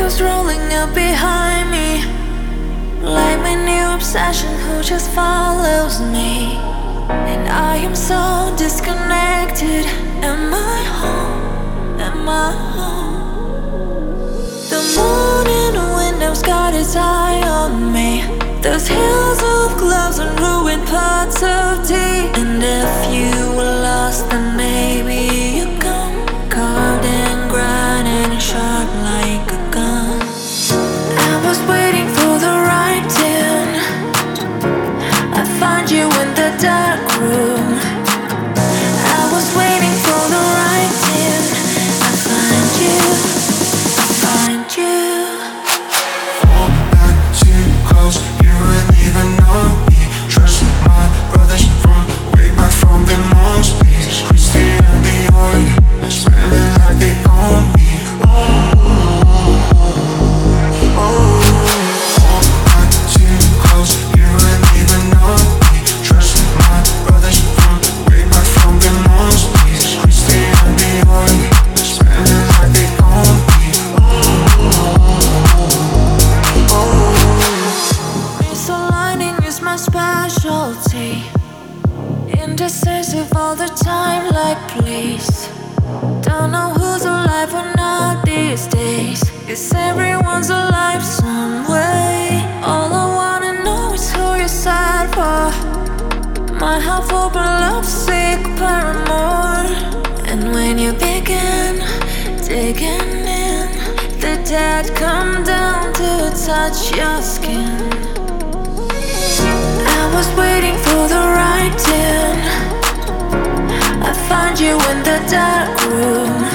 who's rolling up behind me, like my new obsession who just follows me. And I am so disconnected. Am I home? Am I home? The moon in the window's got its eye on me. Those hills of gloves and ruined pots of tea. And if you were lost, then maybe you come, carved and grinding sharp like a gun. I was waiting for the right turn. I find you in the dark room. I was waiting for the right turn. I find you, I find you. Fall back too close, you ain't even know me. Trust my brothers from way back from the most peace. Christy and the oil, smelling like they own me. Fall back too close, you ain't even know me. Trust my brothers from way back from the most peace. Christy and the oil, smelling like they own me. Misaligning is my specialty. Indecisive all the time, like please. Don't know who's alive or not these days. Cause everyone's alive some way. All I wanna know is who you're sad for. My half-open lovesick paramour. And when you begin digging in, the dead come down to touch your skin. I was waiting for the right turn. I find you in the dark room.